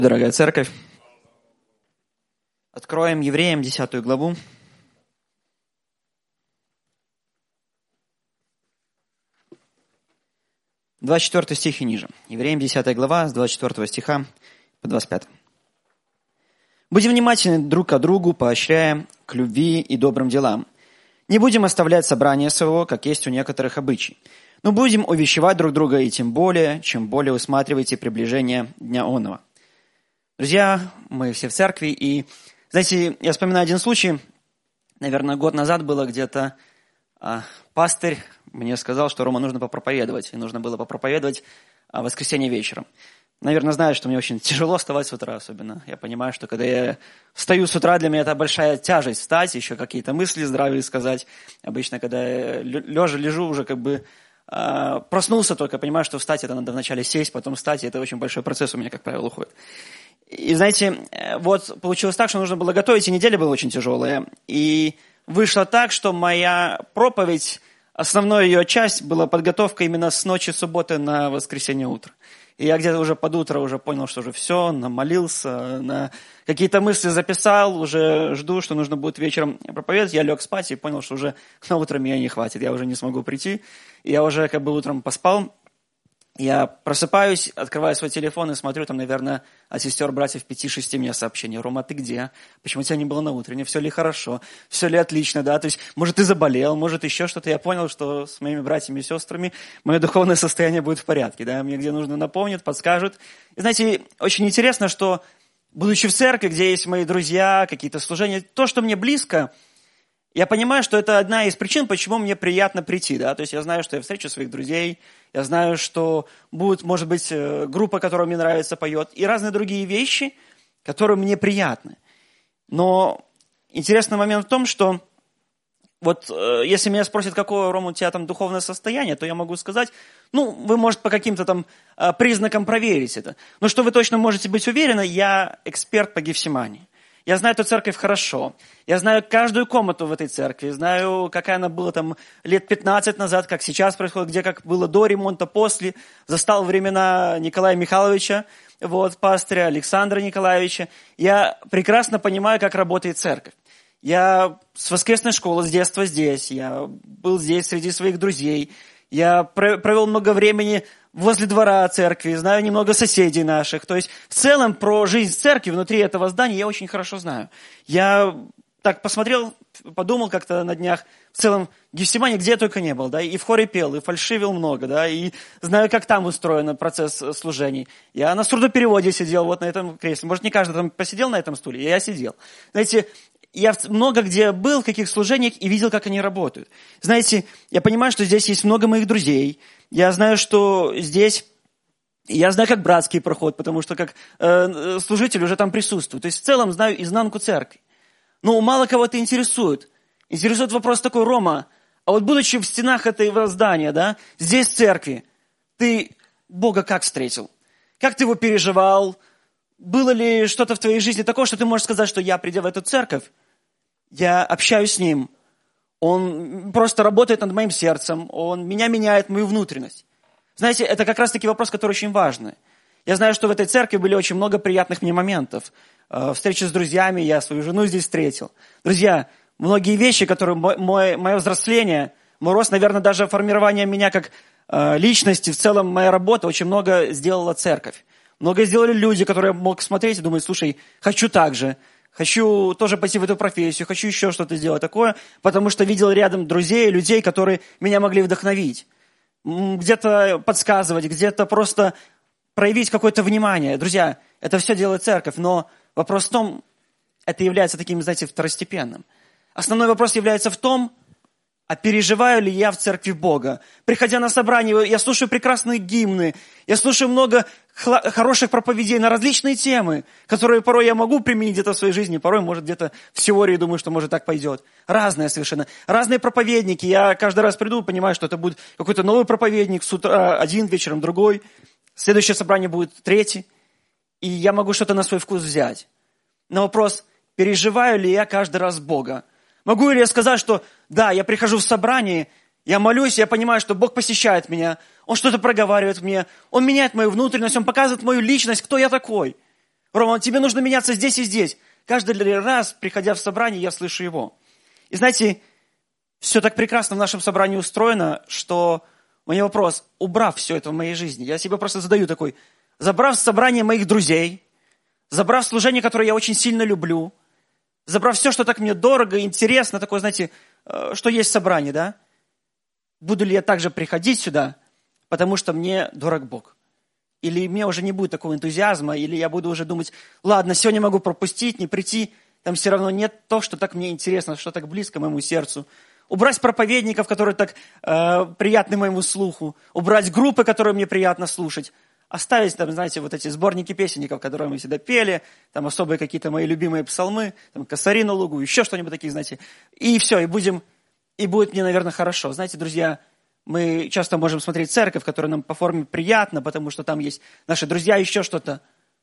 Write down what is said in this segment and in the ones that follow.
Дорогая церковь, откроем Евреям 10 главу. — 24 стих и ниже. Евреям 10 глава, с 24 стиха по 25. «Будем внимательны друг к другу, поощряя к любви и добрым делам. Не будем оставлять собрание своего, как есть у некоторых обычай. Но будем увещевать друг друга, и тем более, чем более усматриваете приближение дня оного». Друзья, мы все в церкви, и, знаете, я вспоминаю один случай, наверное, год назад было где-то, пастырь мне сказал, что Рома нужно попроповедовать, и нужно было попроповедовать в воскресенье вечером. Наверное, знают, что мне очень тяжело вставать с утра особенно. Я понимаю, что когда я встаю с утра, для меня это большая тяжесть встать, еще какие-то мысли здравые сказать. Обычно, когда я лежа лежу, уже как бы проснулся только, понимаю, что встать это надо вначале сесть, потом встать, и это очень большой процесс у меня, как правило, уходит. И знаете, вот получилось так, что нужно было готовить, и неделя была очень тяжелая. И вышло так, что моя проповедь, основная ее часть была подготовка именно с ночи субботы на воскресенье утро. И я где-то уже под утро уже понял, что уже все, намолился, на какие-то мысли записал, уже жду, что нужно будет вечером проповедовать. Я лег спать и понял, что уже на утро меня не хватит, я уже не смогу прийти. И я уже как бы утром поспал. Я просыпаюсь, открываю свой телефон и смотрю, там, наверное, от сестер, братьев 5-6 мне сообщения. Рома, ты где? Почему тебя не было на утренне? Все ли хорошо? Все ли отлично? Да? То есть, может, ты заболел, может, еще что-то. Я понял, что с моими братьями и сестрами мое духовное состояние будет в порядке. Да? Мне где нужно напомнят, подскажут. И знаете, очень интересно, что, будучи в церкви, где есть мои друзья, какие-то служения, то, что мне близко, я понимаю, что это одна из причин, почему мне приятно прийти. Да? То есть я знаю, что я встречу своих друзей, я знаю, что будет, может быть, группа, которая мне нравится, поет, и разные другие вещи, которые мне приятны. Но интересный момент в том, что вот если меня спросят, какое, Рома, у тебя там духовное состояние, то я могу сказать, вы, может, по каким-то там признакам проверить это. Но что вы точно можете быть уверены, я эксперт по Гефсимании. Я знаю эту церковь хорошо. Я знаю каждую комнату в этой церкви. Знаю, какая она была там лет 15 назад, как сейчас происходит, где как было до ремонта, после. Застал времена Николая Михайловича, пастыря Александра Николаевича. Я прекрасно понимаю, как работает церковь. Я с воскресной школы, с детства здесь. Я был здесь среди своих друзей. Я провел много времени возле двора церкви, знаю немного соседей наших. То есть в целом про жизнь церкви внутри этого здания я очень хорошо знаю. Я так посмотрел, подумал как-то на днях, в целом в Гефсимании где я только не был, да, и в хоре пел, и фальшивил много, да, и знаю, как там устроен процесс служений. Я на сурдопереводе сидел вот на этом кресле. Может, не каждый там посидел на этом стуле, я сидел. Знаете, я много где был, в каких служениях, и видел, как они работают. Знаете, я понимаю, что здесь есть много моих друзей. Я знаю, что здесь... Я знаю, как братский проход, потому что как служитель уже там присутствую. То есть в целом знаю изнанку церкви. Но мало кого это интересует. Интересует вопрос такой: Рома, а вот будучи в стенах этого здания, да, здесь в церкви, ты Бога как встретил? Как ты его переживал? Было ли что-то в твоей жизни такое, что ты можешь сказать, что я, придя в эту церковь, я общаюсь с Ним, Он просто работает над моим сердцем, Он меня меняет, мою внутренность. Знаете, это как раз-таки вопрос, который очень важный. Я знаю, что в этой церкви были очень много приятных мне моментов. Встречи с друзьями, я свою жену здесь встретил. Друзья, многие вещи, которые мое взросление, мой рост, наверное, даже формирование меня как личности, в целом моя работа, очень много сделала церковь. Много сделали люди, которые мог смотреть и думать: слушай, хочу так же. Хочу тоже пойти в эту профессию, хочу еще что-то сделать такое, потому что видел рядом друзей, людей, которые меня могли вдохновить. Где-то подсказывать, где-то просто проявить какое-то внимание. Друзья, это все делает церковь, но вопрос в том, это является таким, знаете, второстепенным. Основной вопрос является в том, а переживаю ли я в церкви Бога? Приходя на собрание, я слушаю прекрасные гимны, я слушаю много хороших проповедей на различные темы, которые порой я могу применить где-то в своей жизни, порой, может, где-то в теории думаю, что, может, так пойдет. Разные совершенно. Разные проповедники. Я каждый раз приду, понимаю, что это будет какой-то новый проповедник, с утра один, вечером другой. Следующее собрание будет третий. И я могу что-то на свой вкус взять. На вопрос, переживаю ли я каждый раз Бога? Могу ли я сказать, что да, я прихожу в собрание, я молюсь, я понимаю, что Бог посещает меня, Он что-то проговаривает мне, Он меняет мою внутренность, Он показывает мою личность, кто я такой. Рома, тебе нужно меняться здесь и здесь. Каждый раз, приходя в собрание, я слышу его. И знаете, все так прекрасно в нашем собрании устроено, что у меня вопрос, убрав все это в моей жизни, я себе просто задаю такой, забрав собрание моих друзей, забрав служение, которое я очень сильно люблю, забрав все, что так мне дорого, интересно, такое, знаете, что есть в собрании, да? Буду ли я также приходить сюда, потому что мне дорог Бог? Или мне уже не будет такого энтузиазма, или я буду уже думать, ладно, сегодня могу пропустить, не прийти, там все равно нет то, что так мне интересно, что так близко моему сердцу. Убрать проповедников, которые так приятны моему слуху, убрать группы, которые мне приятно слушать, оставить там, знаете, вот эти сборники песенников, которые мы всегда пели, там особые какие-то мои любимые псалмы, там «Косари на лугу», еще что-нибудь такие, знаете. И все, и будет мне, наверное, хорошо. Знаете, друзья, мы часто можем смотреть церковь, которая нам по форме приятна, потому что там есть наши друзья, еще что-то.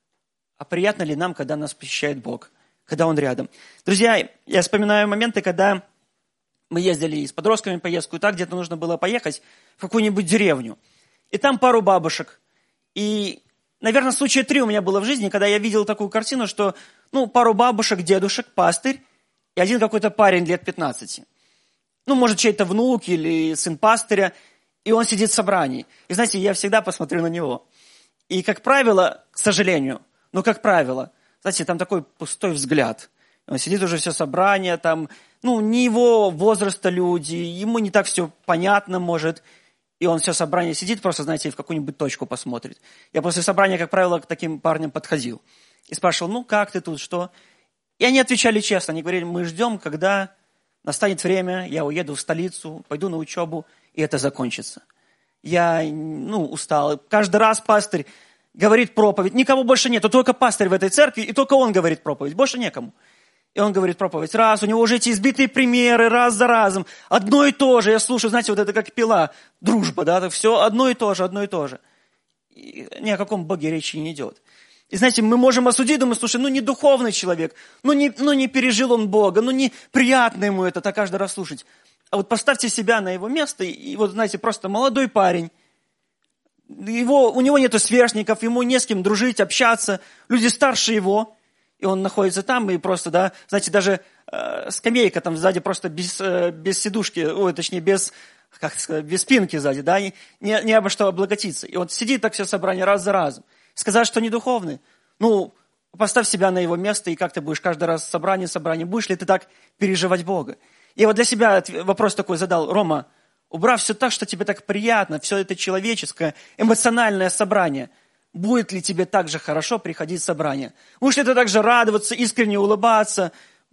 А приятно ли нам, когда нас посещает Бог, когда Он рядом? Друзья, я вспоминаю моменты, когда мы ездили с подростками в поездку, и так где-то нужно было поехать в какую-нибудь деревню. И там пару бабушек. И, наверное, случая 3 у меня было в жизни, когда я видел такую картину, что, пару бабушек, дедушек, пастырь и один какой-то парень лет 15. Может, чей-то внук или сын пастыря, и он сидит в собрании. И, знаете, я всегда посмотрю на него. И, как правило, к сожалению, как правило, знаете, там такой пустой взгляд. Он сидит уже все собрание, там, не его возраста люди, ему не так все понятно, может. И он все собрание сидит, просто, знаете, в какую-нибудь точку посмотрит. Я после собрания, как правило, к таким парням подходил. И спрашивал, как ты тут, что? И они отвечали честно, они говорили, мы ждем, когда настанет время, я уеду в столицу, пойду на учебу, и это закончится. Я, устал. Каждый раз пастырь говорит проповедь, никого больше нет, только пастырь в этой церкви, и только он говорит проповедь, больше некому. И он говорит проповедь раз, у него уже эти избитые примеры, раз за разом, одно и то же, я слушаю, знаете, вот это как пила, дружба, да, все одно и то же, одно и то же. И ни о каком Боге речи не идет. И знаете, мы можем осудить, думать, слушай, не духовный человек, не пережил он Бога, не приятно ему это так каждый раз слушать. А вот поставьте себя на его место, и вот, знаете, просто молодой парень, у него нету сверстников, ему не с кем дружить, общаться, люди старше его, и он находится там, и просто, да, знаете, даже скамейка там сзади просто без сидушки, без спинки сзади, да, не обо что облаготиться. И вот сидит так все собрание раз за разом. Сказать, что не духовный, поставь себя на его место, и как ты будешь каждый раз собрание, будешь ли ты так переживать Бога? Я вот для себя вопрос такой задал, Рома, убрав все так, что тебе так приятно, все это человеческое, эмоциональное собрание, будет ли тебе так же хорошо приходить в собрание? Будешь ли ты так же радоваться, искренне улыбаться,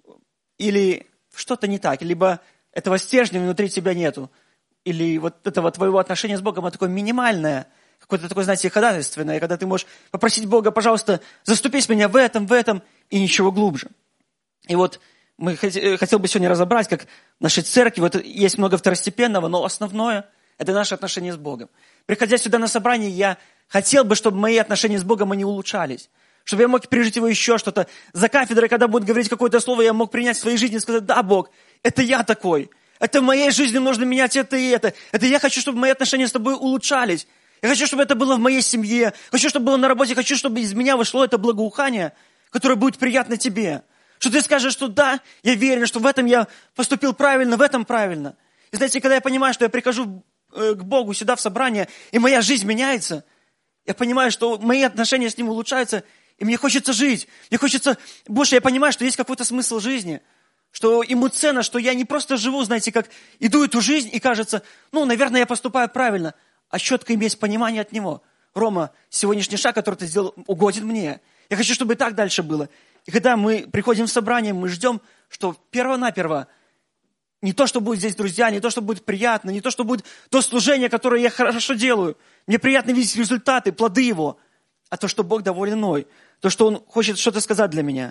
или что-то не так, либо этого стержня внутри тебя нету, или вот этого твоего отношения с Богом, оно такое минимальное, какое-то такое, знаете, ходатайственное, когда ты можешь попросить Бога, пожалуйста, заступись меня в этом, и ничего глубже. И вот хотел бы сегодня разобрать, как в нашей церкви вот есть много второстепенного, но основное – это наши отношения с Богом. Приходя сюда на собрание, я хотел бы, чтобы мои отношения с Богом, они улучшались. Чтобы я мог пережить его еще что-то. За кафедрой, когда будет говорить какое-то слово, я мог принять в своей жизни и сказать, да, Бог, это я такой. Это в моей жизни нужно менять это и это. Это я хочу, чтобы мои отношения с тобой улучшались. Я хочу, чтобы это было в моей семье. Хочу, чтобы было на работе. Хочу, чтобы из меня вышло это благоухание, которое будет приятно тебе. Что ты скажешь, что да, я верю, что в этом я поступил правильно, в этом правильно. И знаете, когда я понимаю, что я прихожу к Богу сюда в собрание, и моя жизнь меняется, я понимаю, что мои отношения с Ним улучшаются, и мне хочется жить. Мне хочется больше, я понимаю, что есть какой-то смысл жизни, что Ему ценно, что я не просто живу, знаете, как иду эту жизнь, и кажется, наверное, я поступаю правильно, а четко есть понимание от Него. Рома, сегодняшний шаг, который ты сделал, угоден мне. Я хочу, чтобы и так дальше было. И когда мы приходим в собрание, мы ждем, что перво-наперво не то, что будет здесь друзья, не то, что будет приятно, не то, что будет то служение, которое я хорошо делаю. Мне приятно видеть результаты, плоды его. А то, что Бог доволен мной. То, что Он хочет что-то сказать для меня.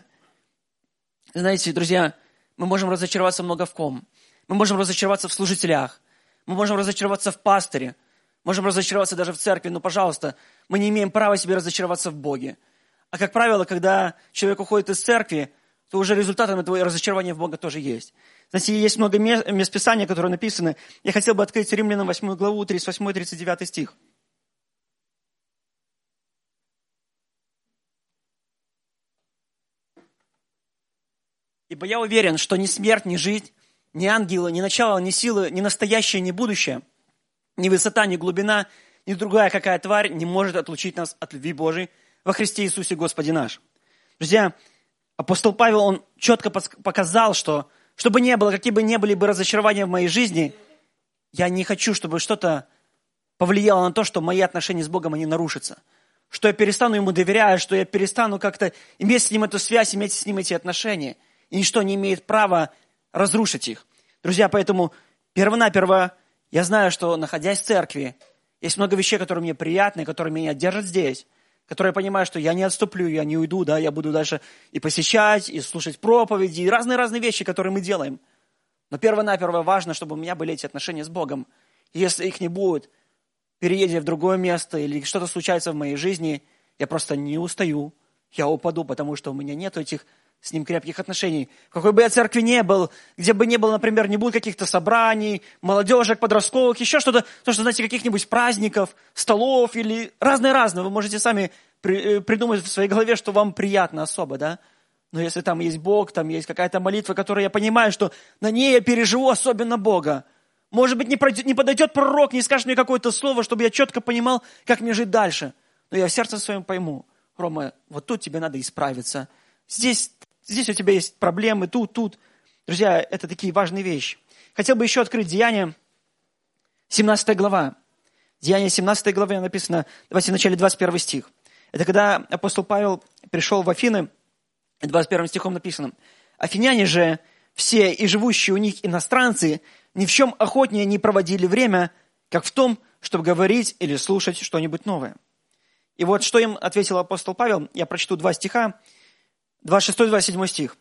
Знаете, друзья, мы можем разочароваться много в ком. Мы можем разочароваться в служителях. Мы можем разочароваться в пастыре. Можем разочароваться даже в церкви. Но, пожалуйста, мы не имеем права себе разочароваться в Боге. А как правило, когда человек уходит из церкви, то уже результатом этого разочарования в Бога тоже есть. Знаете, есть много мест Писания, которые написаны. Я хотел бы открыть Римлянам 8 главу, 38-39 стих. Ибо я уверен, что ни смерть, ни жизнь, ни ангелы, ни начало, ни силы, ни настоящее, ни будущее, ни высота, ни глубина, ни другая какая тварь не может отлучить нас от любви Божией во Христе Иисусе Господе наш. Друзья, апостол Павел, он четко показал, что чтобы не было, какие бы ни были бы разочарования в моей жизни, я не хочу, чтобы что-то повлияло на то, что мои отношения с Богом, они нарушатся. Что я перестану Ему доверять, что я перестану как-то иметь с Ним эту связь, иметь с Ним эти отношения. И ничто не имеет права разрушить их. Друзья, поэтому перво-наперво я знаю, что, находясь в церкви, есть много вещей, которые мне приятны, которые меня держат здесь, которые я понимаю, что я не отступлю, я не уйду, да, я буду дальше и посещать, и слушать проповеди, и разные-разные вещи, которые мы делаем. Но перво-наперво важно, чтобы у меня были эти отношения с Богом. И если их не будет, переедя в другое место или что-то случается в моей жизни, я просто не устаю, я упаду, потому что у меня нет этих с Ним крепких отношений. В какой бы я церкви не был, где бы ни был, например, не будет каких-то собраний, молодежек, подростковых, еще что-то, то, что, знаете, каких-нибудь праздников, столов или разное-разное. Вы можете сами придумать в своей голове, что вам приятно особо, да? Но если там есть Бог, там есть какая-то молитва, которую я понимаю, что на ней я переживу особенно Бога. Может быть, не подойдет пророк, не скажет мне какое-то слово, чтобы я четко понимал, как мне жить дальше. Но я в сердце своем пойму: Рома, вот тут тебе надо исправиться. Здесь у тебя есть проблемы, тут. Друзья, это такие важные вещи. Хотел бы еще открыть Деяния, 17 глава. Деяния 17 главе написано, давайте в начале 21 стих. Это когда апостол Павел пришел в Афины, 21 стихом написано: «Афиняне же, все и живущие у них иностранцы, ни в чем охотнее не проводили время, как в том, чтобы говорить или слушать что-нибудь новое». И вот что им ответил апостол Павел, я прочту 2 стиха, 26-27 стих.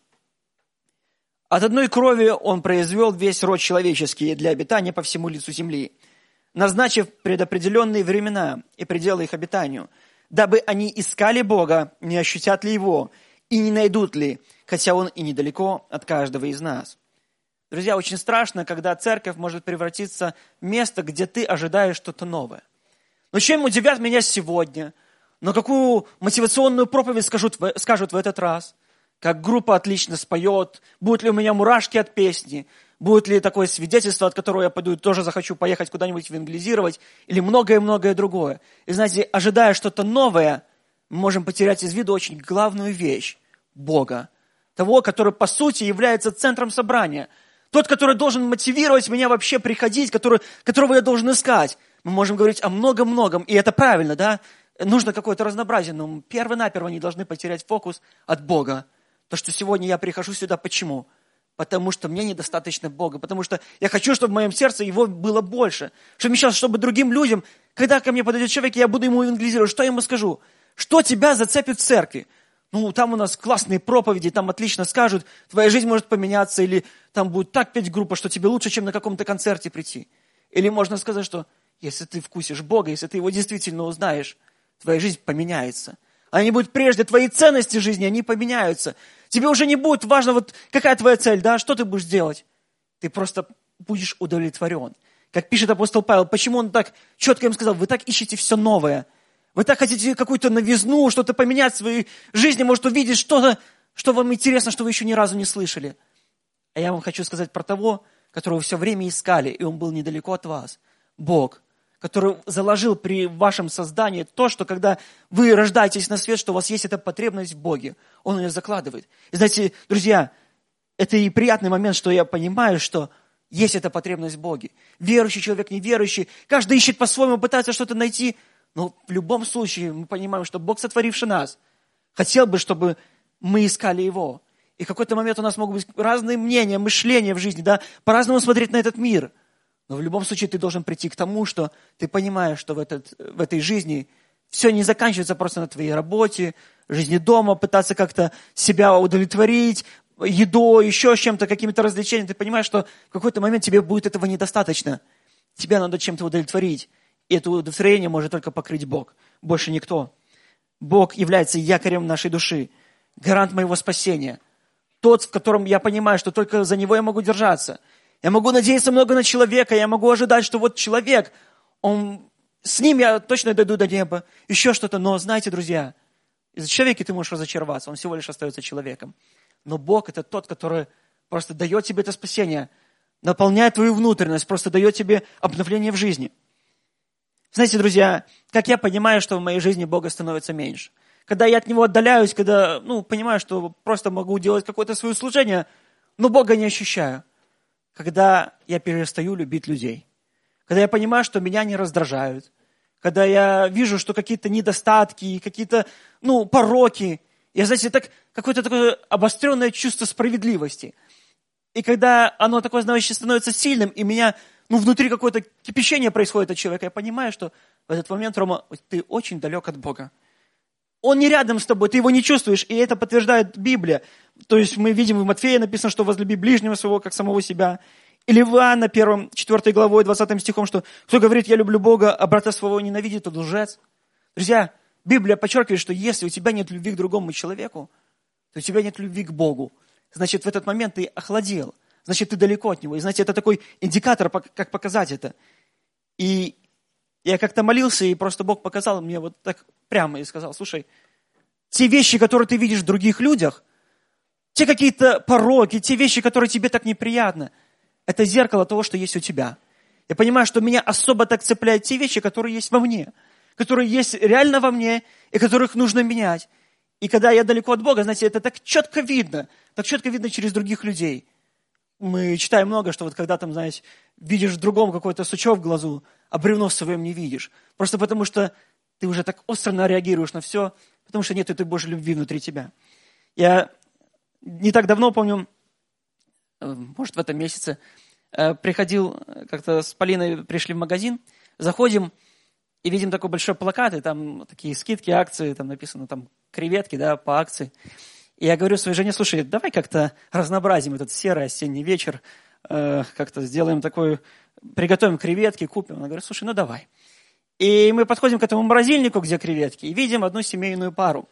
«От одной крови он произвел весь род человеческий для обитания по всему лицу земли, назначив предопределенные времена и пределы их обитанию, дабы они искали Бога, не ощутят ли Его, и не найдут ли, хотя Он и недалеко от каждого из нас». Друзья, очень страшно, когда церковь может превратиться в место, где ты ожидаешь что-то новое. Но чем удивят меня сегодня? Но какую мотивационную проповедь скажут в этот раз? Как группа отлично споет? Будут ли у меня мурашки от песни? Будет ли такое свидетельство, от которого я пойду и тоже захочу поехать куда-нибудь евангелизировать? Или многое-многое другое? И знаете, ожидая что-то новое, мы можем потерять из виду очень главную вещь – Бога. Того, который по сути является центром собрания. Тот, который должен мотивировать меня вообще приходить, которого я должен искать. Мы можем говорить о многом-многом, и это правильно, да? Нужно какое-то разнообразие, но перво-наперво не должны потерять фокус от Бога. То, что сегодня я прихожу сюда, почему? Потому что мне недостаточно Бога, потому что я хочу, чтобы в моем сердце Его было больше. Чтобы другим людям, когда ко мне подойдет человек, я буду ему евангелизировать, что я ему скажу? Что тебя зацепит в церкви? Там у нас классные проповеди, там отлично скажут, твоя жизнь может поменяться, или там будет так петь группа, что тебе лучше, чем на каком-то концерте прийти. Или можно сказать, что если ты вкусишь Бога, если ты Его действительно узнаешь, твоя жизнь поменяется. Они будут прежде, твои ценности жизни, они поменяются. Тебе уже не будет важно, какая твоя цель, да, что ты будешь делать. Ты просто будешь удовлетворен. Как пишет апостол Павел, почему он так четко им сказал: вы так ищете все новое. Вы так хотите какую-то новизну, что-то поменять в своей жизни, может увидеть что-то, что вам интересно, что вы еще ни разу не слышали. А я вам хочу сказать про того, которого все время искали, и он был недалеко от вас. Бог, который заложил при вашем создании то, что когда вы рождаетесь на свет, что у вас есть эта потребность в Боге. Он ее закладывает. И знаете, друзья, это и приятный момент, что я понимаю, что есть эта потребность в Боге. Верующий человек, неверующий, каждый ищет по-своему, пытается что-то найти. Но в любом случае мы понимаем, что Бог, сотворивший нас, хотел бы, чтобы мы искали Его. И в какой-то момент у нас могут быть разные мнения, мышления в жизни, да, по-разному смотреть на этот мир. Но в любом случае ты должен прийти к тому, что ты понимаешь, что в этой жизни все не заканчивается просто на твоей работе, жизни дома, пытаться как-то себя удовлетворить, едой, еще чем-то, какими-то развлечениями. Ты понимаешь, что в какой-то момент тебе будет этого недостаточно. Тебя надо чем-то удовлетворить. И это удовлетворение может только покрыть Бог. Больше никто. Бог является якорем нашей души, гарант моего спасения. Тот, в котором я понимаю, что только за Него я могу держаться. Я могу надеяться много на человека, я могу ожидать, что вот человек, с ним я точно дойду до неба, еще что-то. Но знаете, друзья, из-за человека ты можешь разочароваться, он всего лишь остается человеком. Но Бог – это тот, который просто дает тебе это спасение, наполняет твою внутренность, просто дает тебе обновление в жизни. Знаете, друзья, как я понимаю, что в моей жизни Бога становится меньше. Когда я от Него отдаляюсь, когда, понимаю, что просто могу делать какое-то свое служение, но Бога не ощущаю. Когда я перестаю любить людей. Когда я понимаю, что меня не раздражают. Когда я вижу, что какие-то недостатки, какие-то, пороки. Я, знаете, какое-то такое обостренное чувство справедливости. И когда оно такое, знаете, становится сильным, и меня, внутри какое-то кипячение происходит от человека, я понимаю, что в этот момент, Рома, ты очень далек от Бога. Он не рядом с тобой, ты его не чувствуешь, и это подтверждает Библия. То есть мы видим в Матфея написано, что возлюби ближнего своего, как самого себя. Или в Иоанна 1, 4 главой, 20 стихом, что кто говорит, я люблю Бога, а брата своего ненавидит, тот лжец. Друзья, Библия подчеркивает, что если у тебя нет любви к другому человеку, то у тебя нет любви к Богу. Значит, в этот момент ты охладел. Значит, ты далеко от Него. И знаете, это такой индикатор, как показать это. И я как-то молился, и просто Бог показал мне вот так прямо и сказал, слушай, те вещи, которые ты видишь в других людях, те какие-то пороки, те вещи, которые тебе так неприятны, это зеркало того, что есть у тебя. Я понимаю, что меня особо так цепляют те вещи, которые есть во мне, которые есть реально во мне, и которых нужно менять. И когда я далеко от Бога, знаете, это так четко видно через других людей. Мы читаем много, что вот когда там, знаете, видишь в другом какой-то сучок в глазу, а бревно в своем не видишь. Просто потому что ты уже так остро реагируешь на все, потому что нет этой Божьей любви внутри тебя. Я не так давно, помню, может, в этом месяце, приходил, как-то с Полиной пришли в магазин, заходим и видим такой большой плакат, и там такие скидки, акции, там написано там креветки, да, по акции. И я говорю своей жене, слушай, давай как-то разнообразим этот серый осенний вечер, как-то сделаем такой, приготовим креветки, купим. Она говорит, слушай, давай. И мы подходим к этому морозильнику, где креветки, и видим одну семейную пару.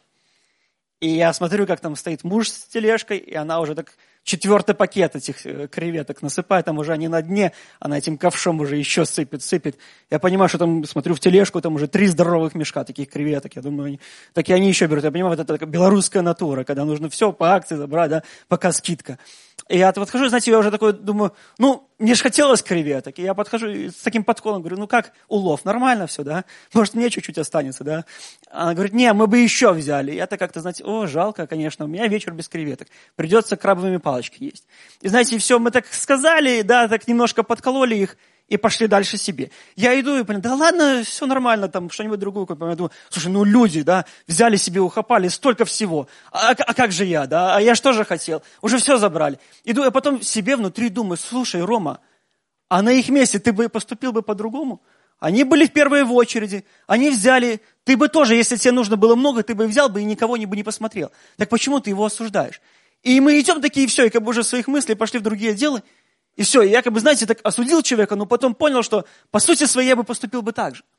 И я смотрю, как там стоит муж с тележкой, и она уже так 4-й пакет этих креветок насыпает, там уже они на дне, она этим ковшом уже еще сыпет. Я понимаю, что там, смотрю в тележку, там уже 3 здоровых мешка таких креветок. Я думаю, такие они еще берут. Я понимаю, вот это такая белорусская натура, когда нужно все по акции забрать, да, пока скидка. И я подхожу, знаете, я уже такой думаю, мне же хотелось креветок. И я подхожу с таким подколом, говорю, как улов, нормально все, да? Может, мне чуть-чуть останется, да? Она говорит, не, мы бы еще взяли. Я-то как-то, знаете, жалко, конечно, у меня вечер без креветок. Придется крабовыми палочками есть. И знаете, все, мы так сказали, да, так немножко подкололи их и пошли дальше себе. Я иду и понимаю, да ладно, все нормально, там что-нибудь другое купим. Я думаю, слушай, люди, да, взяли себе, ухапали столько всего. А как же я, да? А я что же хотел? Уже все забрали. Иду, я потом себе внутри думаю, слушай, Рома, а на их месте ты бы поступил бы по-другому? Они были в первой в очереди, они взяли, ты бы тоже, если тебе нужно было много, ты бы взял бы и никого бы не посмотрел. Так почему ты его осуждаешь? И мы идем такие, все, и как бы уже своих мыслей пошли в другие дела. И все, и я знаете, так осудил человека, но потом понял, что по сути своей я бы поступил бы так же.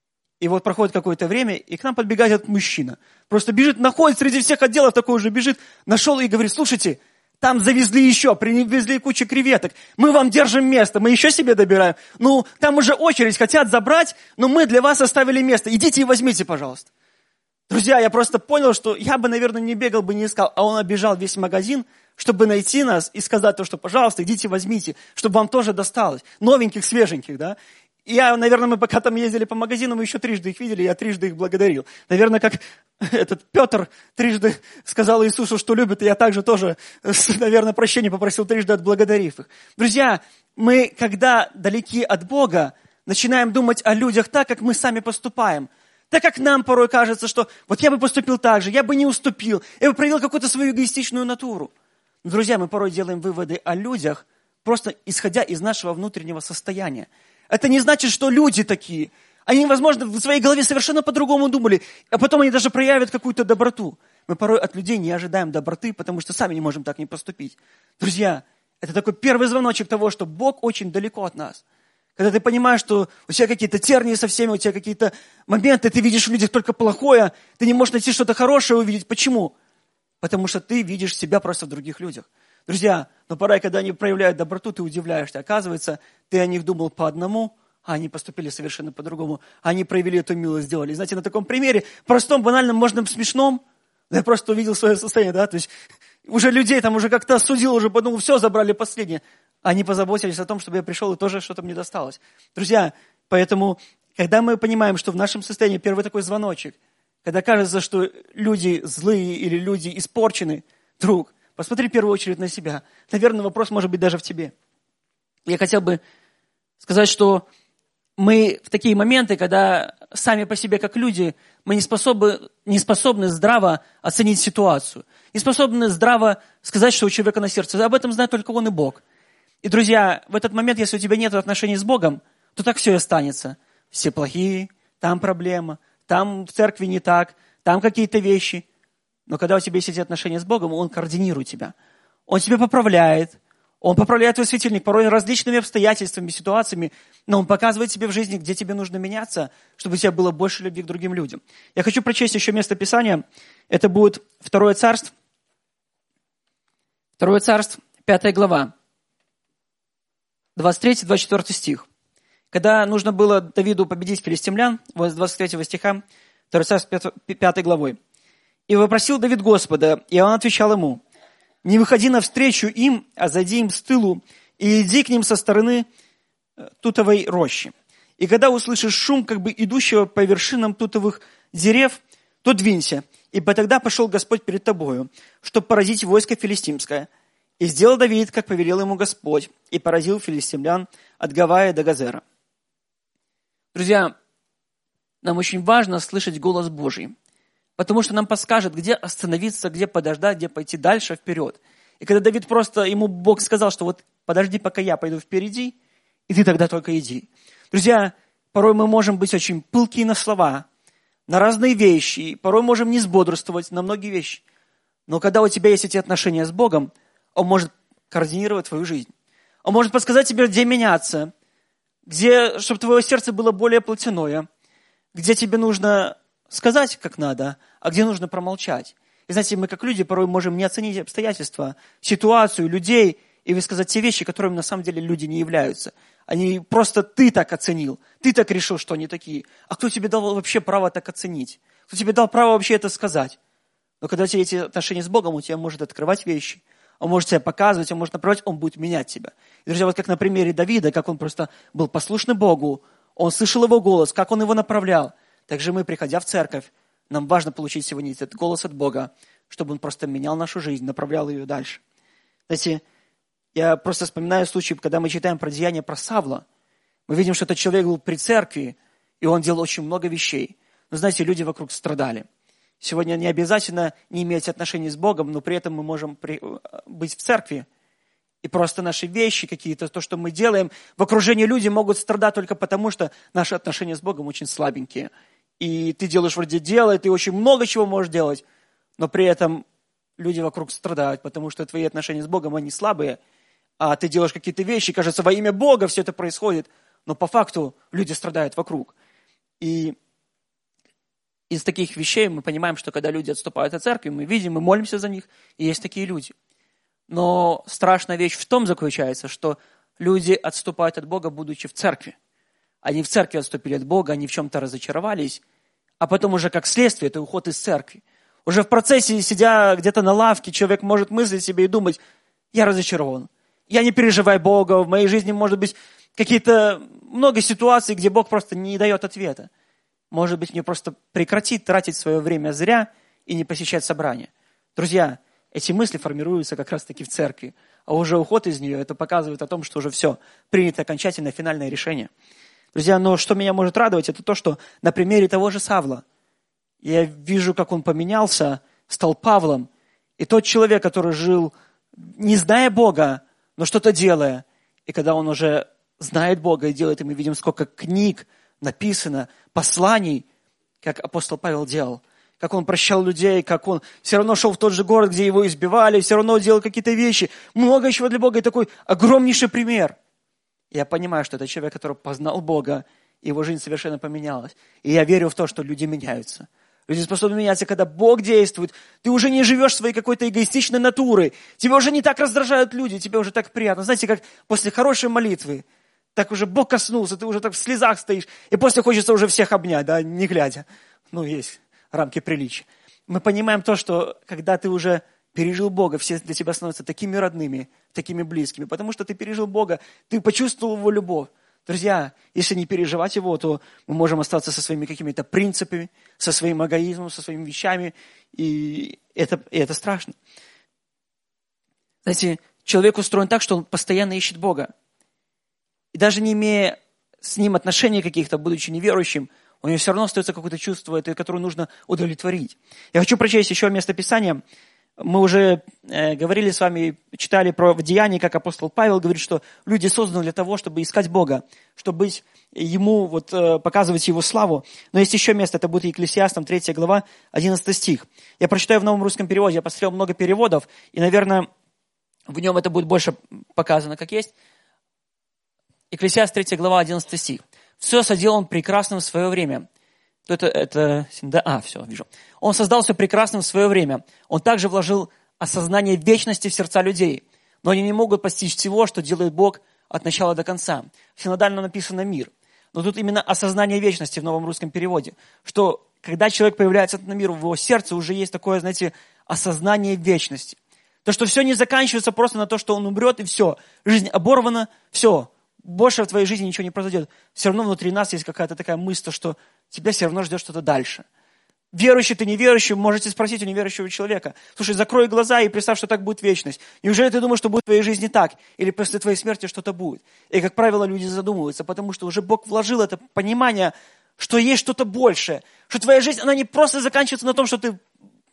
И вот проходит какое-то время, и к нам подбегает этот мужчина. Просто бежит, находит среди всех отделов, такой же бежит, нашел и говорит, слушайте, там завезли еще, привезли кучу креветок, мы вам держим место, мы еще себе добираем. Там уже очередь, хотят забрать, но мы для вас оставили место, идите и возьмите, пожалуйста. Друзья, я просто понял, что я бы, наверное, не бегал бы, не искал, а он оббежал весь магазин, чтобы найти нас и сказать то, что, пожалуйста, идите возьмите, чтобы вам тоже досталось. Новеньких, свеженьких, да. И наверное, мы пока там ездили по магазину, мы еще 3 их видели, я 3 их благодарил. Наверное, как этот Петр 3 сказал Иисусу, что любит, и я также тоже, наверное, прощения попросил 3 отблагодарив их. Друзья, мы, когда далеки от Бога, начинаем думать о людях так, как мы сами поступаем. Так как нам порой кажется, что вот я бы поступил так же, я бы не уступил, я бы проявил какую-то свою эгоистичную натуру. Но, друзья, мы порой делаем выводы о людях, просто исходя из нашего внутреннего состояния. Это не значит, что люди такие. Они, возможно, в своей голове совершенно по-другому думали, а потом они даже проявят какую-то доброту. Мы порой от людей не ожидаем доброты, потому что сами не можем так не поступить. Друзья, это такой первый звоночек того, что Бог очень далеко от нас. Когда ты понимаешь, что у тебя какие-то тернии со всеми, у тебя какие-то моменты, ты видишь в людях только плохое, ты не можешь найти что-то хорошее увидеть. Почему? Потому что ты видишь себя просто в других людях. Друзья, но порой, когда они проявляют доброту, ты удивляешься. Оказывается, ты о них думал по одному, а они поступили совершенно по-другому. Они проявили эту милость, сделали. И знаете, на таком примере, простом, банальном, можно смешном, я просто увидел свое состояние, да, то есть уже людей там уже как-то осудил, уже подумал, все, забрали последнее. Они позаботились о том, чтобы я пришел, и тоже что-то мне досталось. Друзья, поэтому, когда мы понимаем, что в нашем состоянии первый такой звоночек, когда кажется, что люди злые или люди испорчены, друг, посмотри в первую очередь на себя. Наверное, вопрос может быть даже в тебе. Я хотел бы сказать, что мы в такие моменты, когда сами по себе как люди, мы не способны здраво оценить ситуацию, не способны здраво сказать, что у человека на сердце. Об этом знает только он и Бог. И, друзья, в этот момент, если у тебя нет отношений с Богом, то так все и останется. Все плохие, там проблема, там в церкви не так, там какие-то вещи. Но когда у тебя есть эти отношения с Богом, Он координирует тебя. Он тебя поправляет. Он поправляет твой светильник порой различными обстоятельствами, ситуациями, но Он показывает тебе в жизни, где тебе нужно меняться, чтобы у тебя было больше любви к другим людям. Я хочу прочесть еще место Писания. Это будет 2 Царств. 2 Царств, 5 глава, 23-24 стих. Когда нужно было Давиду победить филистимлян, с 23 стиха, 2 Царств, 5 главой. «И вопросил Давид Господа, и он отвечал ему: не выходи навстречу им, а зайди им с тылу, и иди к ним со стороны тутовой рощи. И когда услышишь шум, как бы идущего по вершинам тутовых дерев, то двинься. Ибо тогда пошел Господь перед тобою, чтобы поразить войско филистимское. И сделал Давид, как повелел ему Господь, и поразил филистимлян от Гавая до Газера». Друзья, нам очень важно слышать голос Божий, потому что нам подскажет, где остановиться, где подождать, где пойти дальше, вперед. И когда Давид ему Бог сказал, что вот подожди, пока я пойду впереди, и ты тогда только иди. Друзья, порой мы можем быть очень пылкие на слова, на разные вещи, порой можем не сбодрствовать на многие вещи. Но когда у тебя есть эти отношения с Богом, Он может координировать твою жизнь. Он может подсказать тебе, где меняться, чтобы твое сердце было более плотяное, где тебе нужно сказать, как надо, а где нужно промолчать. И знаете, мы как люди порой можем не оценить обстоятельства, ситуацию, людей, и высказать те вещи, которыми на самом деле люди не являются. Они просто ты так оценил, ты так решил, что они такие. А кто тебе дал вообще право так оценить? Кто тебе дал право вообще это сказать? Но когда у тебя эти отношения с Богом, он тебя может открывать вещи, Он может тебя показывать, Он может направлять, Он будет менять тебя. И, друзья, вот как на примере Давида, как он просто был послушный Богу, он слышал Его голос, как он его направлял. Также мы, приходя в церковь, нам важно получить сегодня этот голос от Бога, чтобы Он просто менял нашу жизнь, направлял ее дальше. Знаете, я просто вспоминаю случай, когда мы читаем про деяния про Савла. Мы видим, что этот человек был при церкви, и он делал очень много вещей. Но, знаете, люди вокруг страдали. Сегодня не обязательно не иметь отношений с Богом, но при этом мы можем быть в церкви. И просто наши вещи какие-то, то, что мы делаем, в окружении люди могут страдать только потому, что наши отношения с Богом очень слабенькие. И ты делаешь вроде дела, и ты очень много чего можешь делать, но при этом люди вокруг страдают, потому что твои отношения с Богом, они слабые, а ты делаешь какие-то вещи, кажется, во имя Бога все это происходит, но по факту люди страдают вокруг. И из таких вещей мы понимаем, что когда люди отступают от церкви, мы видим, мы молимся за них, и есть такие люди. Но страшная вещь в том заключается, что люди отступают от Бога, будучи в церкви. Они в церкви отступили от Бога, они в чем-то разочаровались, а потом уже как следствие это уход из церкви. Уже в процессе, сидя где-то на лавке, человек может мыслить себе и думать: я разочарован, я не переживаю Бога, в моей жизни может быть какие-то много ситуаций, где Бог просто не дает ответа. Может быть, мне просто прекратить тратить свое время зря и не посещать собрания. Друзья, эти мысли формируются как раз-таки в церкви, а уже уход из нее, это показывает о том, что уже все, принято окончательное финальное решение. Друзья, но что меня может радовать, это то, что на примере того же Савла я вижу, как он поменялся, стал Павлом. И тот человек, который жил, не зная Бога, но что-то делая, и когда он уже знает Бога и делает, и мы видим, сколько книг написано, посланий, как апостол Павел делал, как он прощал людей, как он все равно шел в тот же город, где его избивали, все равно делал какие-то вещи, много чего для Бога, и такой огромнейший пример. Я понимаю, что это человек, который познал Бога, и его жизнь совершенно поменялась. И я верю в то, что люди меняются. Люди способны меняться, когда Бог действует. Ты уже не живешь своей какой-то эгоистичной натурой. Тебя уже не так раздражают люди, тебе уже так приятно. Знаете, как после хорошей молитвы, так уже Бог коснулся, ты уже так в слезах стоишь, и после хочется уже всех обнять, да, не глядя. Ну, есть рамки приличия. Мы понимаем то, что когда ты уже пережил Бога, все для тебя становятся такими родными, такими близкими. Потому что ты пережил Бога, ты почувствовал Его любовь. Друзья, если не переживать Его, то мы можем остаться со своими какими-то принципами, со своим эгоизмом, со своими вещами. И это страшно. Знаете, человек устроен так, что он постоянно ищет Бога. И даже не имея с Ним отношений каких-то, будучи неверующим, у него все равно остается какое-то чувство, которое нужно удовлетворить. Я хочу прочесть еще место Писания. Мы уже говорили с вами, читали про Деяния, как апостол Павел говорит, что люди созданы для того, чтобы искать Бога, чтобы Ему показывать Его славу. Но есть еще место, это будет Екклесиастам, 3 глава, 11 стих. Я прочитаю в новом русском переводе, я посмотрел много переводов, и, наверное, в нем это будет больше показано, как есть. Екклесиаст, 3 глава, 11 стих. «Все соделал он прекрасным в свое время». Все, вижу. «Он создал все прекрасным в свое время. Он также вложил осознание вечности в сердца людей. Но они не могут постичь всего, что делает Бог от начала до конца». В синодальном написано «мир». Но тут именно осознание вечности в новом русском переводе. Что когда человек появляется на мир, в его сердце уже есть такое, знаете, осознание вечности. То, что все не заканчивается просто на то, что он умрет, и все. Жизнь оборвана, все. Больше в твоей жизни ничего не произойдет. Все равно внутри нас есть какая-то такая мысль, что тебя все равно ждет что-то дальше. Верующий ты, неверующий, можете спросить у неверующего человека. Слушай, закрой глаза и представь, что так будет вечность. Неужели ты думаешь, что будет в твоей жизни так? Или после твоей смерти что-то будет? И, как правило, люди задумываются, потому что уже Бог вложил это понимание, что есть что-то большее. Что твоя жизнь, она не просто заканчивается на том, что ты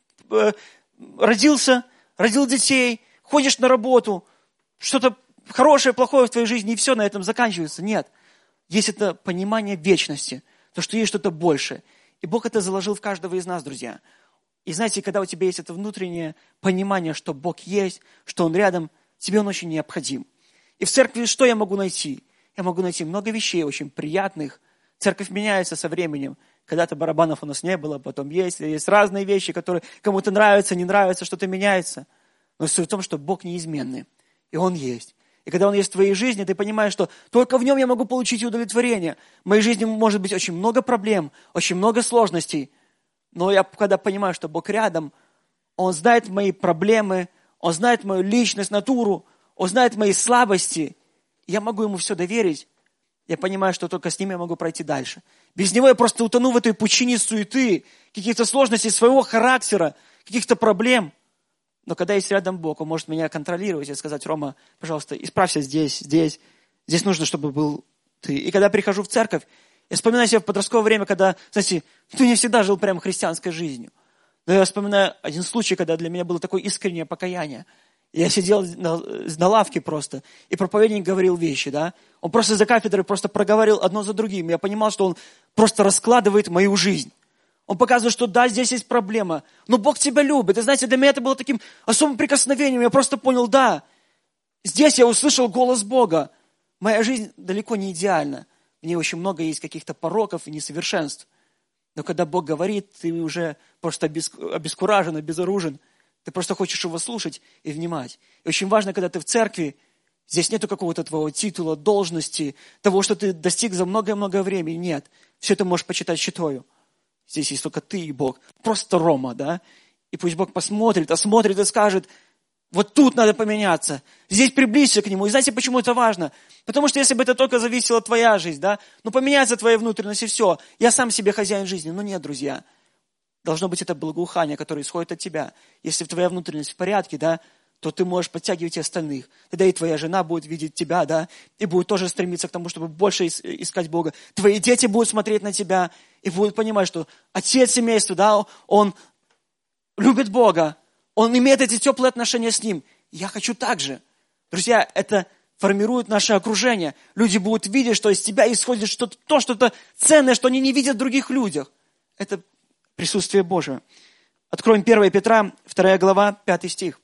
родился, родил детей, ходишь на работу, что-то хорошее, плохое в твоей жизни, и все на этом заканчивается. Нет. Есть это понимание вечности, то, что есть что-то большее. И Бог это заложил в каждого из нас, друзья. И знаете, когда у тебя есть это внутреннее понимание, что Бог есть, что Он рядом, тебе Он очень необходим. И в церкви что я могу найти? Я могу найти много вещей очень приятных. Церковь меняется со временем. Когда-то барабанов у нас не было, потом есть. Есть разные вещи, которые кому-то нравятся, не нравятся, что-то меняется. Но суть в том, что Бог неизменный. И Он есть. И когда Он есть в твоей жизни, ты понимаешь, что только в Нем я могу получить удовлетворение. В моей жизни может быть очень много проблем, очень много сложностей. Но я когда понимаю, что Бог рядом, Он знает мои проблемы, Он знает мою личность, натуру, Он знает мои слабости. Я могу Ему все доверить. Я понимаю, что только с Ним я могу пройти дальше. Без Него я просто утону в этой пучине суеты, каких-то сложностей своего характера, каких-то проблем. Но когда есть рядом Бог, Он может меня контролировать и сказать: Рома, пожалуйста, исправься здесь. Здесь нужно, чтобы был ты. И когда прихожу в церковь, я вспоминаю себя в подростковое время, когда, знаете, не всегда жил прямо христианской жизнью. Но я вспоминаю один случай, когда для меня было такое искреннее покаяние. Я сидел на лавке просто, и проповедник говорил вещи, да. Он просто за кафедрой просто проговорил одно за другим. Я понимал, что он просто раскладывает мою жизнь. Он показывает, что да, здесь есть проблема, но Бог тебя любит. И знаете, для меня это было таким особым прикосновением. Я просто понял, да, здесь я услышал голос Бога. Моя жизнь далеко не идеальна. В ней очень много есть каких-то пороков и несовершенств. Но когда Бог говорит, ты уже просто обескуражен, обезоружен. Ты просто хочешь Его слушать и внимать. И очень важно, когда ты в церкви, здесь нету какого-то твоего титула, должности, того, что ты достиг за многое-многое времени. Нет. Все это можешь почитать счетою. Здесь есть только ты и Бог. Просто Рома, да? И пусть Бог посмотрит, осмотрит и скажет: вот тут надо поменяться. Здесь приблизься к Нему. И знаете, почему это важно? Потому что если бы это только зависела твоя жизнь, да? Поменяется твоя внутренность и все. Я сам себе хозяин жизни. Но нет, друзья. Должно быть это благоухание, которое исходит от тебя. Если твоя внутренность в порядке, да, то ты можешь подтягивать и остальных. Тогда и твоя жена будет видеть тебя, да, и будет тоже стремиться к тому, чтобы больше искать Бога. Твои дети будут смотреть на тебя и будут понимать, что отец семейства, да, он любит Бога, он имеет эти теплые отношения с Ним. Я хочу так же. Друзья, это формирует наше окружение. Люди будут видеть, что из тебя исходит что-то ценное, что они не видят в других людях. Это присутствие Божие. Откроем 1 Петра, 2 глава, 5 стих.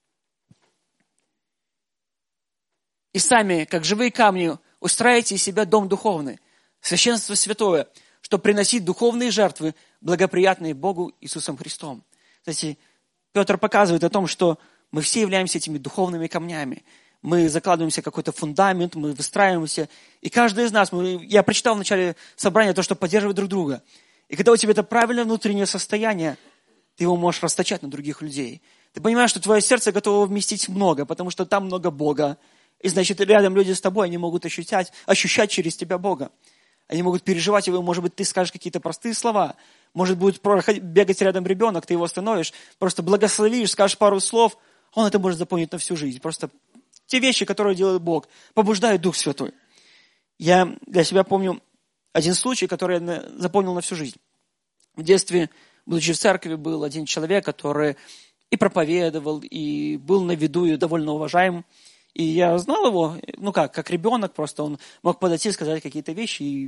«И сами, как живые камни, устраивайте из себя дом духовный, священство святое, чтобы приносить духовные жертвы, благоприятные Богу Иисусом Христом». Знаете, Петр показывает о том, что мы все являемся этими духовными камнями. Мы закладываемся в какой-то фундамент, мы выстраиваемся. И каждый из нас, я прочитал в начале собрания то, что поддерживает друг друга. И когда у тебя это правильное внутреннее состояние, ты его можешь расточать на других людей. Ты понимаешь, что твое сердце готово вместить много, потому что там много Бога. И значит, рядом люди с тобой, они могут ощущать через тебя Бога. Они могут переживать его, может быть, ты скажешь какие-то простые слова. Может, будет бегать рядом ребенок, ты его остановишь, просто благословишь, скажешь пару слов, он это может запомнить на всю жизнь. Просто те вещи, которые делает Бог, побуждает Дух Святой. Я для себя помню один случай, который я запомнил на всю жизнь. В детстве, будучи в церкви, был один человек, который и проповедовал, и был на виду, и довольно уважаем. И я знал его, как ребенок, просто он мог подойти и сказать какие-то вещи, и,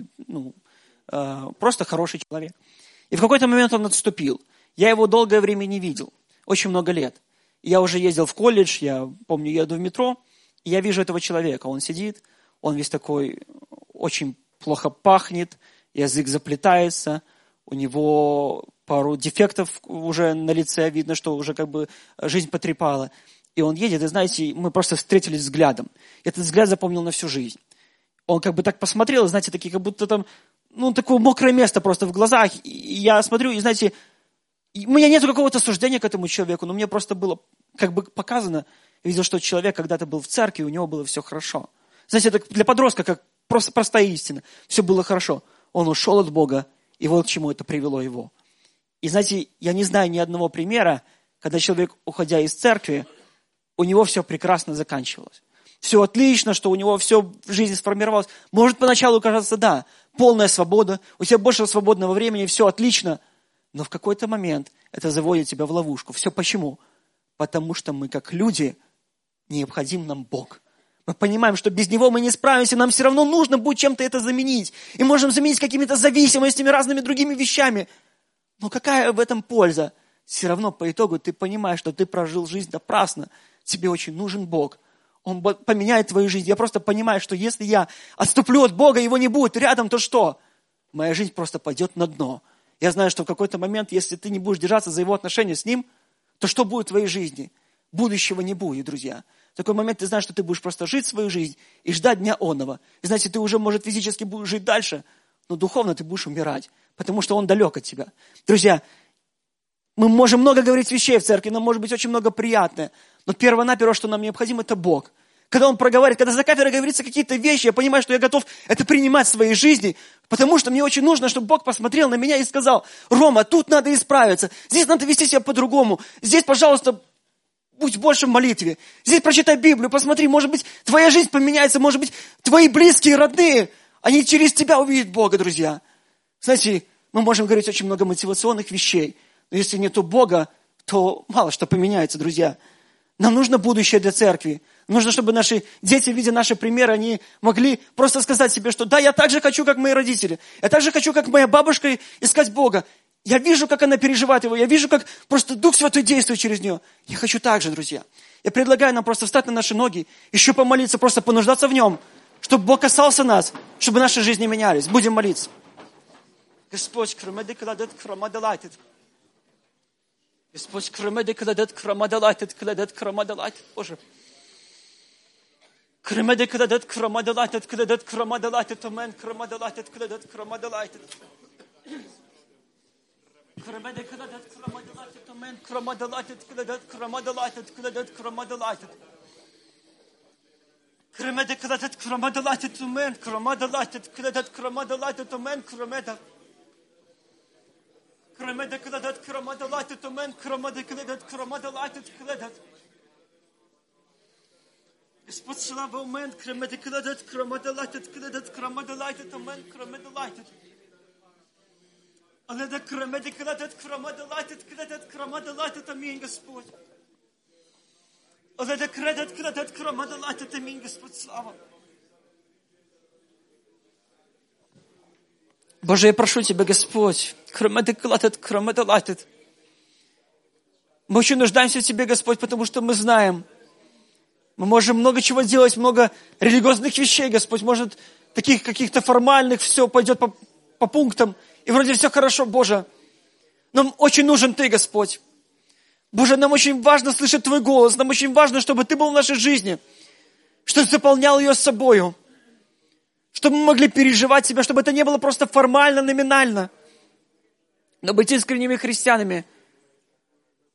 просто хороший человек. И в какой-то момент он отступил. Я его долгое время не видел, очень много лет. Я уже ездил в колледж, я помню, еду в метро, и я вижу этого человека. Он сидит, он весь такой, очень плохо пахнет, язык заплетается, у него пару дефектов уже на лице, видно, что уже как бы жизнь потрепала. И он едет, и знаете, мы просто встретились взглядом. Этот взгляд запомнил на всю жизнь. Он как бы так посмотрел, знаете, такие как будто там, такое мокрое место просто в глазах. И я смотрю, и знаете, у меня нет какого-то суждения к этому человеку, но мне просто было как бы показано, я видел, что человек когда-то был в церкви, у него было все хорошо. Знаете, это для подростка как просто простая истина. Все было хорошо. Он ушел от Бога, и вот к чему это привело его. И знаете, я не знаю ни одного примера, когда человек, уходя из церкви, у него все прекрасно заканчивалось. Все отлично, что у него все в жизни сформировалось. Может поначалу кажется, да, полная свобода, у тебя больше свободного времени, все отлично. Но в какой-то момент это заводит тебя в ловушку. Все почему? Потому что мы, как люди, необходим нам Бог. Мы понимаем, что без Него мы не справимся, нам все равно нужно будет чем-то это заменить. И можем заменить какими-то зависимостями, разными другими вещами. Но какая в этом польза? Все равно по итогу ты понимаешь, что ты прожил жизнь напрасно. Тебе очень нужен Бог. Он поменяет твою жизнь. Я просто понимаю, что если я отступлю от Бога, Его не будет рядом, то что? Моя жизнь просто пойдет на дно. Я знаю, что в какой-то момент, если ты не будешь держаться за Его отношения с Ним, то что будет в твоей жизни? Будущего не будет, друзья. В такой момент ты знаешь, что ты будешь просто жить свою жизнь и ждать дня онного. И знаете, ты уже, может, физически будешь жить дальше, но духовно ты будешь умирать, потому что Он далек от тебя. Друзья, мы можем много говорить вещей в церкви, нам может быть очень много приятное. Но перво-наперво, что нам необходимо, это Бог. Когда Он проговаривает, когда за кафедрой говорится какие-то вещи, я понимаю, что я готов это принимать в своей жизни, потому что мне очень нужно, чтобы Бог посмотрел на меня и сказал: Рома, тут надо исправиться, здесь надо вести себя по-другому, здесь, пожалуйста, будь больше в молитве, здесь прочитай Библию, посмотри, может быть, твоя жизнь поменяется, может быть, твои близкие, родные, они через тебя увидят Бога, друзья. Знаете, мы можем говорить очень много мотивационных вещей, но если нету Бога, то мало что поменяется, друзья. Нам нужно будущее для церкви. Нужно, чтобы наши дети, видя наши примеры, они могли просто сказать себе, что да, я так же хочу, как мои родители. Я так же хочу, как моя бабушка, искать Бога. Я вижу, как она переживает Его. Я вижу, как просто Дух Святой действует через нее. Я хочу так же, друзья. Я предлагаю нам просто встать на наши ноги, еще помолиться, просто понуждаться в Нем, чтобы Бог касался нас, чтобы наши жизни менялись. Будем молиться. Господь, Господь, кремедик кладет крамадалайтет, Боже. Кремедик кладет крамадалайтет, амен, крамадалайтет, крамадалайтет. Кремедик кладет крамадалайтет, амен, крамадалайтет, крамадалайтет. Кремедик кладет крамадалайтет, амен, крамадалайтет, амен, кремедик. Кремеде кладет крамадалайтет, амен, кремеде кладет крамадалайтет, кладет. Господь, слава, амен, кремеде кладет крамадалайтет, крамадалайтет, амен, крамадалайтет. Аледа кремеде кладет крамадалайтет, крамадалайтет, аминь, Господь. Аледа кладет крамадалайтет, аминь, Господь, слава. Боже, я прошу Тебя, Господь, мы очень нуждаемся в Тебе, Господь, потому что мы знаем, мы можем много чего делать, много религиозных вещей, Господь, может, таких каких-то формальных, все пойдет по пунктам, и вроде все хорошо, Боже. Нам очень нужен Ты, Господь. Боже, нам очень важно слышать Твой голос, нам очень важно, чтобы Ты был в нашей жизни, чтобы Ты заполнял ее собою. Чтобы мы могли переживать себя, чтобы это не было просто формально, номинально. Но быть искренними христианами.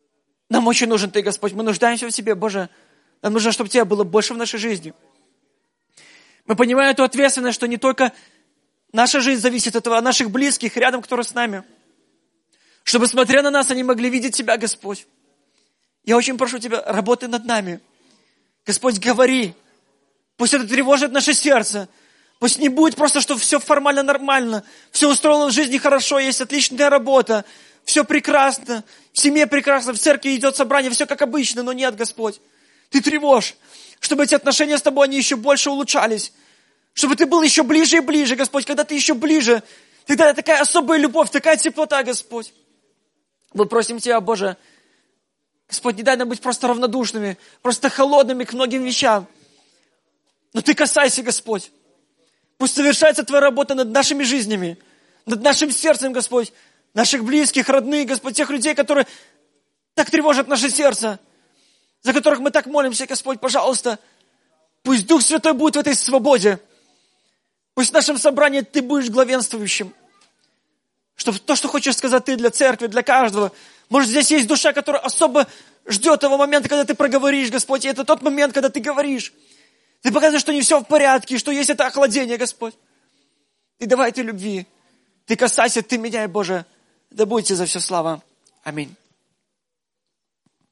Нам очень нужен Ты, Господь. Мы нуждаемся в Тебе, Боже. Нам нужно, чтобы Тебя было больше в нашей жизни. Мы понимаем эту ответственность, что не только наша жизнь зависит от этого, а наших близких рядом, которые с нами. Чтобы, смотря на нас, они могли видеть Тебя, Господь. Я очень прошу Тебя, работай над нами. Господь, говори. Пусть это тревожит наше сердце. Пусть не будет просто, что все формально нормально, все устроено в жизни хорошо, есть отличная работа, все прекрасно, в семье прекрасно, в церкви идет собрание, все как обычно, но нет, Господь. Ты тревожь, чтобы эти отношения с Тобой, они еще больше улучшались, чтобы Ты был еще ближе и ближе, Господь, когда Ты еще ближе, тогда такая особая любовь, такая теплота, Господь. Мы просим Тебя, Боже, Господь, не дай нам быть просто равнодушными, просто холодными к многим вещам, но Ты касайся, Господь. Пусть совершается Твоя работа над нашими жизнями, над нашим сердцем, Господь, наших близких, родных, Господь, тех людей, которые так тревожат наше сердце, за которых мы так молимся, Господь, пожалуйста, пусть Дух Святой будет в этой свободе, пусть в нашем собрании Ты будешь главенствующим, чтобы то, что хочешь сказать Ты для церкви, для каждого, может, здесь есть душа, которая особо ждет того момента, когда Ты проговоришь, Господь, и это тот момент, когда Ты говоришь. Ты показываешь, что не все в порядке, что есть это охладение, Господь. И давай Ты любви. Ты касайся, Ты меняй, Боже. Да будет Тебе за все слава. Аминь.